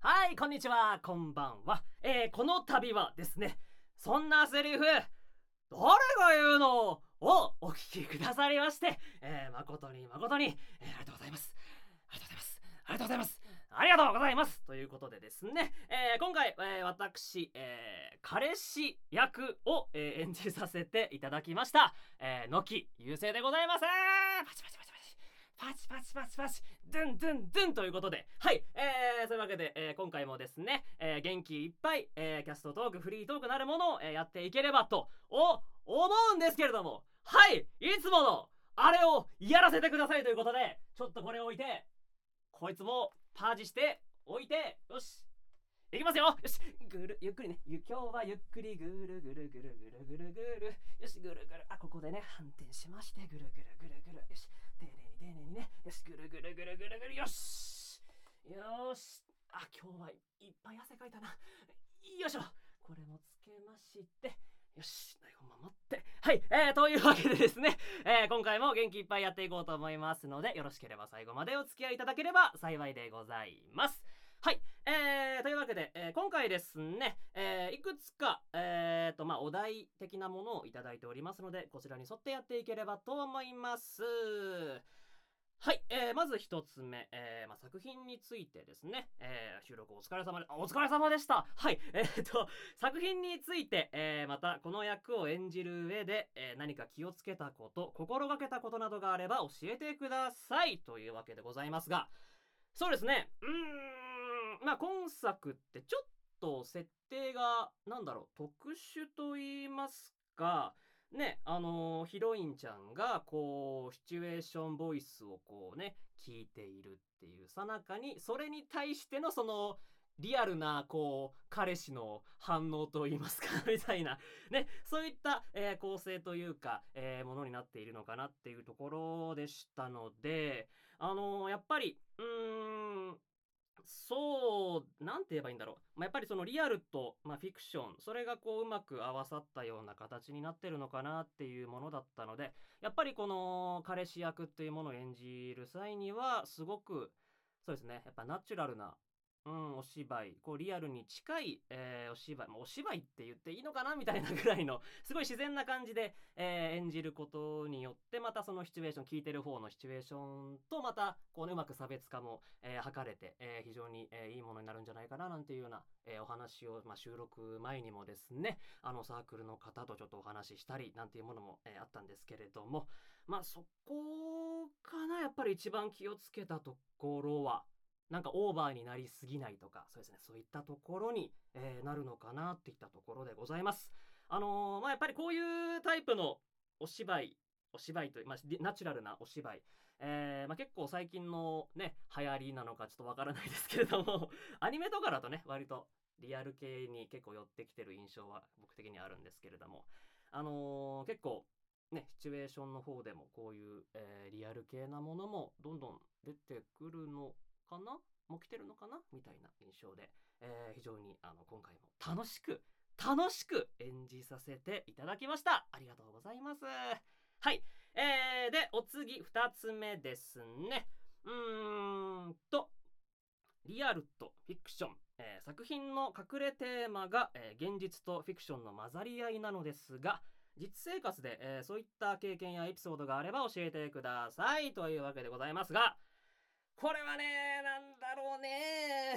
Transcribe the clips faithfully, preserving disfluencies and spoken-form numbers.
はい、こんにちは、こんばんは。えー、この度はですね、そんなセリフ、誰が言うのをお聞きくださりまして、えー、誠に誠に、えー、ありがとうございます。ありがとうございます。ありがとうございます。ありがとうございます。ということでですね、えー、今回、えー、私、えー、彼氏役を、えー、演じさせていただきました、えー、野木優生でございます。パチパチパチパチ。パチパチパチパチドゥンドゥンドゥンということで、はい、えー、そういうわけで、えー、今回もですね、えー、元気いっぱい、えー、キャストトーク、フリートークなるものを、えー、やっていければと、お、思うんですけれども、はい、いつもの、あれをやらせてくださいということで、ちょっとこれを置いて、こいつもパージして置いて、よし、いきますよ。よし、ぐるゆっくりね、今日はゆっくりぐるぐるぐるぐるぐるぐる、よし、ぐるぐる、あ、ここでね反転しまして、ぐるぐるぐるぐる、よし、丁寧に丁寧にね、よし、ぐるぐるぐるぐるぐる、よしよし、あ、今日はいっぱい汗かいたな。よいしょ、これもつけまして、よし、台本守って、はい、えー、というわけでですね、えー、今回も元気いっぱいやっていこうと思いますので、よろしければ最後までお付き合いいただければ幸いでございます。はい、えー、というわけで、えー、今回ですね、えー、いくつか、えーと、まあ、お題的なものをいただいておりますので、こちらに沿ってやっていければと思います。はい、えー、まず一つ目、えーまあ、作品についてですね、えー、収録お疲れ様で、お疲れ様でした。はい、えー、と、作品について、えー、またこの役を演じる上で、えー、何か気をつけたこと、心がけたことなどがあれば教えてくださいというわけでございますが、そうですね、うーん、まあ今作ってちょっと設定が、なんだろう、特殊と言いますか、ね、あのーヒロインちゃんが、こう、シチュエーションボイスをこうね、聞いているっていうさなかに、それに対してのその、リアルな、こう、彼氏の反応と言いますかみたいな、ね、そういった、えー構成というか、えーものになっているのかなっていうところでしたので、あのーやっぱり、うーん、そう、なんて言えばいいんだろう。まあ、やっぱりそのリアルと、まあ、フィクション、それがこううまく合わさったような形になってるのかなっていうものだったので、やっぱりこの彼氏役っていうものを演じる際には、すごく、そうですね、やっぱナチュラルな、うん、お芝居、こうリアルに近い、えーお芝居、まあお芝居って言っていいのかなみたいなぐらいの、すごい自然な感じで、えー演じることによって、またそのシチュエーション、聞いてる方のシチュエーションと、また、こうね、うまく差別化も、えー図れて、えー非常に、えーいいものになるんじゃないかな、なんていうような、えーお話を、まあ、収録前にもですね、あのサークルの方とちょっとお話ししたり、なんていうものも、えーあったんですけれども、まあ、そこかな、やっぱり一番気をつけたところは、なんかオーバーになりすぎないとか、そうですね、そういったところに、えーなるのかなっていったところでございます。あのーまあ、やっぱりこういうタイプのお芝居、お芝居という、まあ、ナチュラルなお芝居、えーまあ、結構最近のね、流行りなのかちょっとわからないですけれども、アニメとかだとね、割とリアル系に結構寄ってきてる印象は僕的にあるんですけれども、あのー結構、ね、シチュエーションの方でもこういう、えーリアル系なものもどんどん出てくるのかなもう来てるのかなみたいな印象で、えー非常にあの今回も楽しく楽しく演じさせていただきました。ありがとうございます。はい。えー、で、お次ふたつめですね。うーんと、リアルとフィクション。えー作品の隠れテーマが、えー現実とフィクションの混ざり合いなのですが、実生活で、えーそういった経験やエピソードがあれば教えてくださいというわけでございますが、これはね、なんだろうね。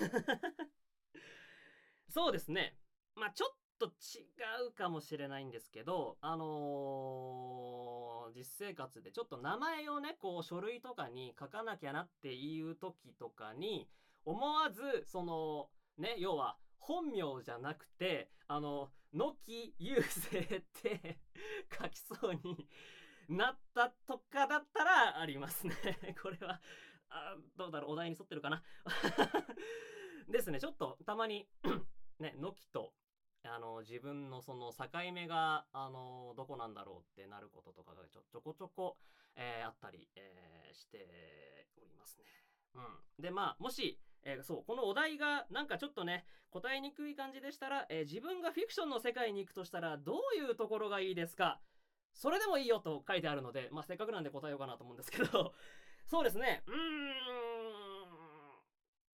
そうですね。まあちょっと違うかもしれないんですけど、あのー実生活でちょっと名前をね、こう書類とかに書かなきゃなっていう時とかに、思わず、その、ね、要は、本名じゃなくて、あの、野木雄生って書きそうになったとかだったらありますね。これは、あどうだろう、お題に沿ってるかな。ですね、ちょっとたまにね、ノキと、あの、自分のその境目が、あの、どこなんだろうってなることとかがちょちょこちょこ、えーあったり、えーしておりますね。うん。で、まあ、もし、えーそう、このお題がなんかちょっとね、答えにくい感じでしたら、えー自分がフィクションの世界に行くとしたら、どういうところがいいですか？それでもいいよと書いてあるので、まあ、せっかくなんで答えようかなと思うんですけど、そうですね、うーん、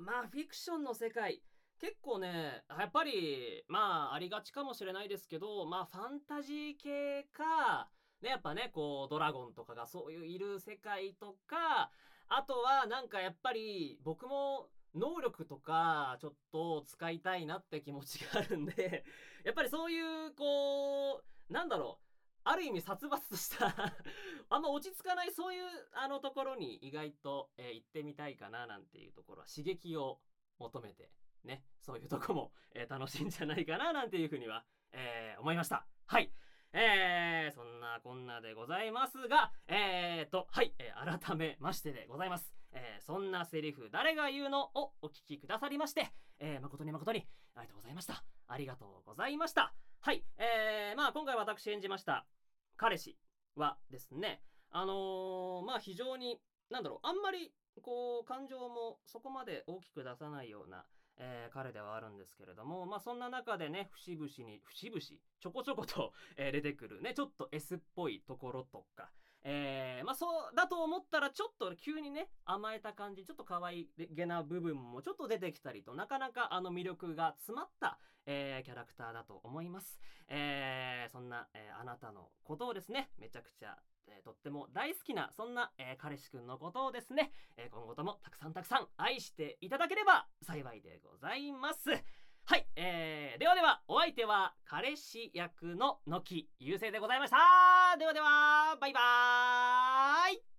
まあフィクションの世界結構ねやっぱりまあありがちかもしれないですけど、まあファンタジー系かね、やっぱねこうドラゴンとかがそういういる世界とか、あとはなんかやっぱり僕も能力とかちょっと使いたいなって気持ちがあるんでやっぱりそういうこうなんだろう、ある意味殺伐としたあんま落ち着かないそういうあのところに意外と、えー行ってみたいかななんていうところは刺激を求めてね、そういうとこも、えー楽しいんじゃないかななんていうふうには、えー思いました。はい。えー、そんなこんなでございますが、えーと、はい、えー改めましてでございます。えーそんなセリフ誰が言うのをお聞きくださりまして、えー誠に誠にありがとうございました。ありがとうございました。はい、えー、まあ今回私演じました彼氏はですね、あのーまあ非常に、なんだろう、あんまりこう感情もそこまで大きく出さないような、えー彼ではあるんですけれども、まあそんな中でね、節々に、節々、ちょこちょこと、えー出てくるね、ちょっと S っぽいところとか、えーまあそうだと思ったらちょっと急にね甘えた感じ、ちょっと可愛げな部分もちょっと出てきたりと、なかなかあの魅力が詰まった、えーキャラクターだと思います。えーそんな、えーあなたのことをですねめちゃくちゃ、えーとっても大好きなそんな、えー彼氏くんのことをですね、えー今後ともたくさんたくさん愛していただければ幸いでございます。はい、えー、ではではお相手は彼氏役の野木優生でございました。ではではバイバーイ。